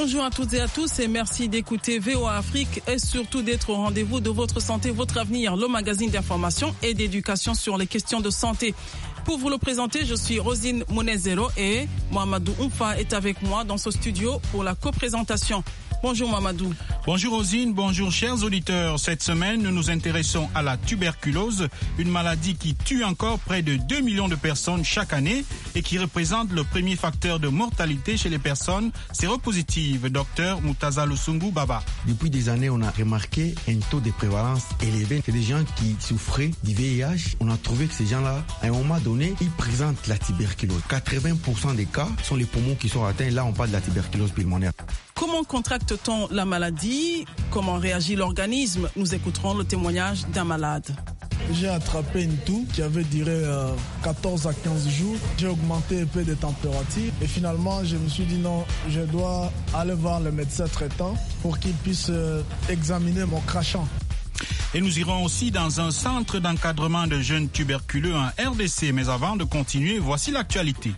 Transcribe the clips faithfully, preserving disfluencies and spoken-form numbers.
Bonjour à toutes et à tous et merci d'écouter V O A Afrique et surtout d'être au rendez-vous de votre santé, votre avenir, le magazine d'information et d'éducation sur les questions de santé. Pour vous le présenter, je suis Rosine Monezero et Mohamedou Oumfa est avec moi dans ce studio pour la coprésentation. Bonjour Mamadou. Bonjour Rosine, bonjour chers auditeurs. Cette semaine, nous nous intéressons à la tuberculose, une maladie qui tue encore près de deux millions de personnes chaque année et qui représente le premier facteur de mortalité chez les personnes séropositives. Docteur Moutaza Lusungu Baba. Depuis des années, on a remarqué un taux de prévalence élevé. C'est des gens qui souffraient du V I H. On a trouvé que ces gens-là, à un moment donné, ils présentent la tuberculose. quatre-vingts pour cent des cas sont les poumons qui sont atteints. Là, on parle de la tuberculose pulmonaire. Comment contracte-t-on la maladie? Comment réagit l'organisme? Nous écouterons le témoignage d'un malade. J'ai attrapé une toux qui avait duré euh, quatorze à quinze jours. J'ai augmenté un peu de température et finalement je me suis dit non, je dois aller voir le médecin traitant pour qu'il puisse euh, examiner mon crachat. Et nous irons aussi dans un centre d'encadrement de jeunes tuberculeux en R D C. Mais avant de continuer, voici l'actualité.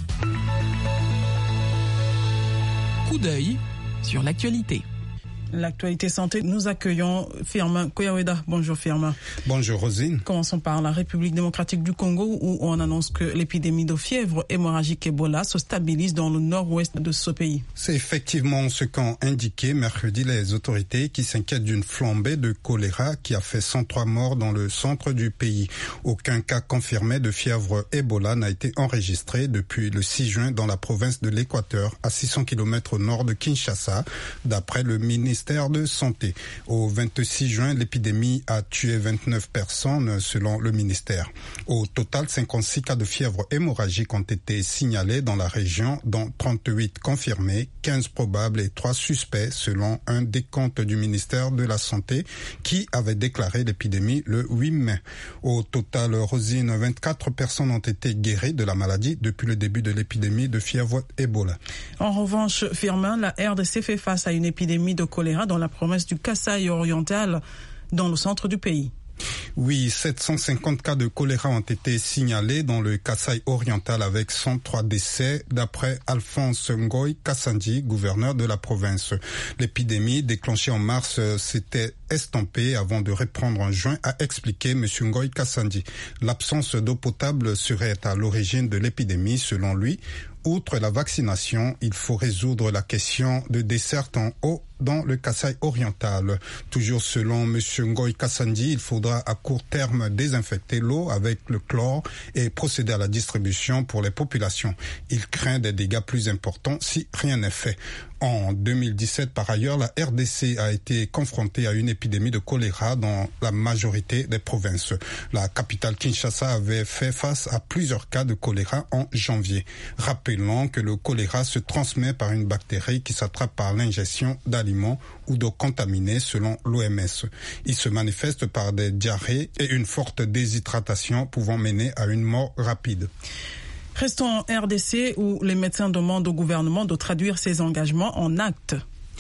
Coup d'œil sur l'actualité. L'actualité santé, nous accueillons Firmin Koyaweda. Bonjour Firmin. Bonjour Rosine. Commençons par la République démocratique du Congo où on annonce que l'épidémie de fièvre hémorragique Ebola se stabilise dans le nord-ouest de ce pays. C'est effectivement ce qu'ont indiqué mercredi les autorités qui s'inquiètent d'une flambée de choléra qui a fait cent trois morts dans le centre du pays. Aucun cas confirmé de fièvre Ebola n'a été enregistré depuis le six juin dans la province de l'Équateur, à six cents kilomètres au nord de Kinshasa, d'après le ministère de Santé. Au vingt-six juin, l'épidémie a tué vingt-neuf personnes selon le ministère. Au total, cinquante-six cas de fièvre hémorragique ont été signalés dans la région, dont trente-huit confirmés, quinze probables et trois suspects selon un décompte du ministère de la Santé qui avait déclaré l'épidémie le huit mai. Au total, Rosine, vingt-quatre personnes ont été guéries de la maladie depuis le début de l'épidémie de fièvre Ebola. En revanche, Firmin, la R D C fait face à une épidémie de choléra dans la province du Kasaï oriental, dans le centre du pays. Oui, sept cent cinquante cas de choléra ont été signalés dans le Kasaï oriental avec cent trois décès d'après Alphonse Ngoy Kassandi, gouverneur de la province. L'épidémie déclenchée en mars s'était estampée avant de reprendre en juin, a expliqué M. Ngoy Kassandi. L'absence d'eau potable serait à l'origine de l'épidémie, selon lui. Outre la vaccination, il faut résoudre la question de desserte en eau dans le Kasaï oriental. Toujours selon M. Ngoy Kassandi, il faudra à court terme désinfecter l'eau avec le chlore et procéder à la distribution pour les populations. Il craint des dégâts plus importants si rien n'est fait. En deux mille dix-sept, par ailleurs, la R D C a été confrontée à une épidémie de choléra dans la majorité des provinces. La capitale Kinshasa avait fait face à plusieurs cas de choléra en janvier. Rappelons que le choléra se transmet par une bactérie qui s'attrape par l'ingestion d'aliments ou d'eau contaminée selon l'O M S. Il se manifeste par des diarrhées et une forte déshydratation pouvant mener à une mort rapide. Restons en R D C où les médecins demandent au gouvernement de traduire ses engagements en actes.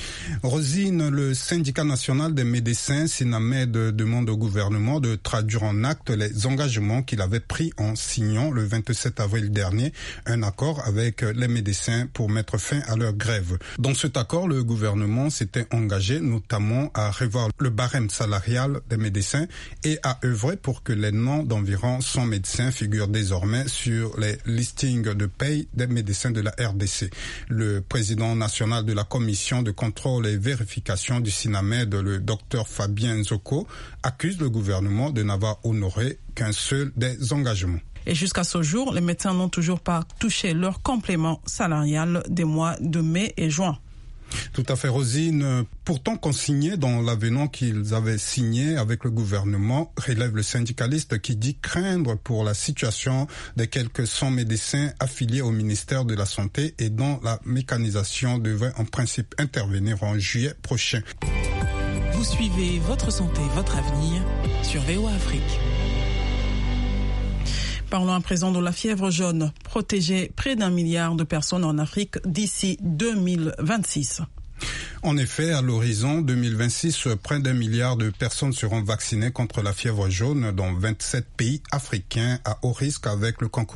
Rosine, le syndicat national des médecins, SINAMED, demande au gouvernement de traduire en actes les engagements qu'il avait pris en signant le vingt-sept avril dernier un accord avec les médecins pour mettre fin à leur grève. Dans cet accord, le gouvernement s'était engagé notamment à revoir le barème salarial des médecins et à œuvrer pour que les noms d'environ cent médecins figurent désormais sur les listings de paye des médecins de la R D C. Le président national de la commission de contrôle et vérification du SINAMED, le docteur Fabien Nzoko, accuse le gouvernement de n'avoir honoré qu'un seul des engagements. Et jusqu'à ce jour, les médecins n'ont toujours pas touché leur complément salarial des mois de mai et juin. Tout à fait, Rosine. Pourtant consigné dans l'avenant qu'ils avaient signé avec le gouvernement, relève le syndicaliste qui dit craindre pour la situation des quelques cent médecins affiliés au ministère de la Santé et dont la mécanisation devrait en principe intervenir en juillet prochain. Vous suivez Votre Santé, Votre Avenir sur V O A Afrique. Parlons à présent de la fièvre jaune, protéger près d'un milliard de personnes en Afrique d'ici deux mille vingt-six. En effet, à l'horizon deux mille vingt-six, près d'un milliard de personnes seront vaccinées contre la fièvre jaune dans vingt-sept pays africains à haut risque avec le concours